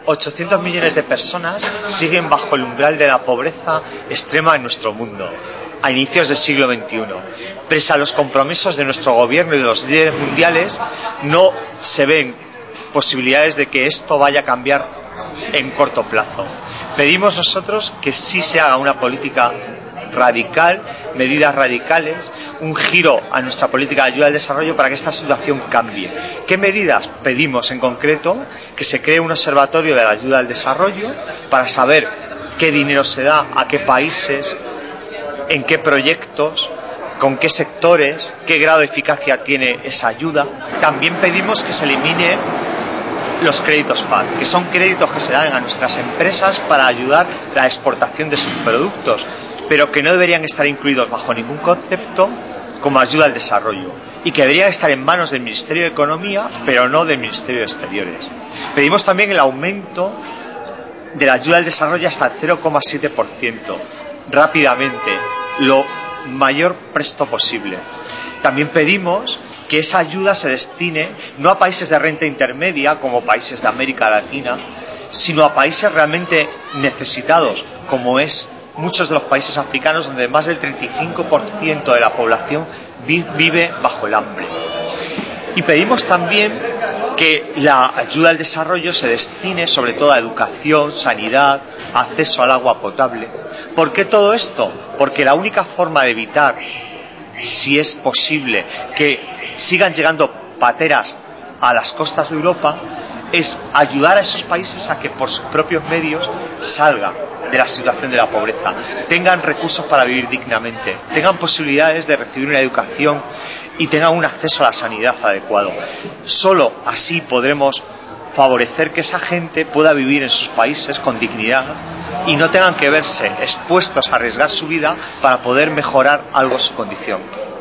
800 millones de personas siguen bajo el umbral de la pobreza extrema en nuestro mundo, a inicios del siglo XXI. Pese a los compromisos de nuestro gobierno y de los líderes mundiales, no se ven posibilidades de que esto vaya a cambiar en corto plazo. Pedimos nosotros que sí se haga una política radical, medidas radicales, un giro a nuestra política de ayuda al desarrollo para que esta situación cambie. ¿Qué medidas? Pedimos en concreto que se cree un observatorio de la ayuda al desarrollo para saber qué dinero se da, a qué países, en qué proyectos, con qué sectores, qué grado de eficacia tiene esa ayuda. También pedimos que se elimine los créditos FAD, que son créditos que se dan a nuestras empresas para ayudar a la exportación de sus productos, pero que no deberían estar incluidos bajo ningún concepto como ayuda al desarrollo y que deberían estar en manos del Ministerio de Economía, pero no del Ministerio de Exteriores. Pedimos también el aumento de la ayuda al desarrollo hasta el 0,7%, rápidamente, lo mayor presto posible. También pedimos que esa ayuda se destine no a países de renta intermedia como países de América Latina, sino a países realmente necesitados, como es muchos de los países africanos, donde más del 35% de la población vive bajo el hambre. Y pedimos también que la ayuda al desarrollo se destine sobre todo a educación, sanidad, acceso al agua potable. ¿Por qué todo esto? Porque la única forma de evitar, si es posible, que sigan llegando pateras a las costas de Europa es ayudar a esos países a que por sus propios medios salgan de la situación de la pobreza, tengan recursos para vivir dignamente, tengan posibilidades de recibir una educación y tengan un acceso a la sanidad adecuado. Solo así podremos favorecer que esa gente pueda vivir en sus países con dignidad y no tengan que verse expuestos a arriesgar su vida para poder mejorar algo su condición.